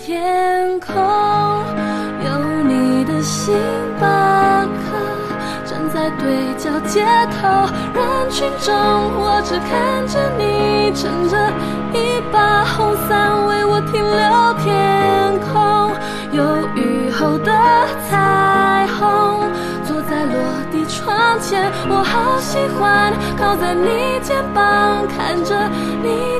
天空，有你的星巴克，站在对角街头，人群中我只看着你，撑着一把红伞为我停留天空，有雨后的彩虹，坐在落地窗前，我好喜欢靠在你肩膀，看着你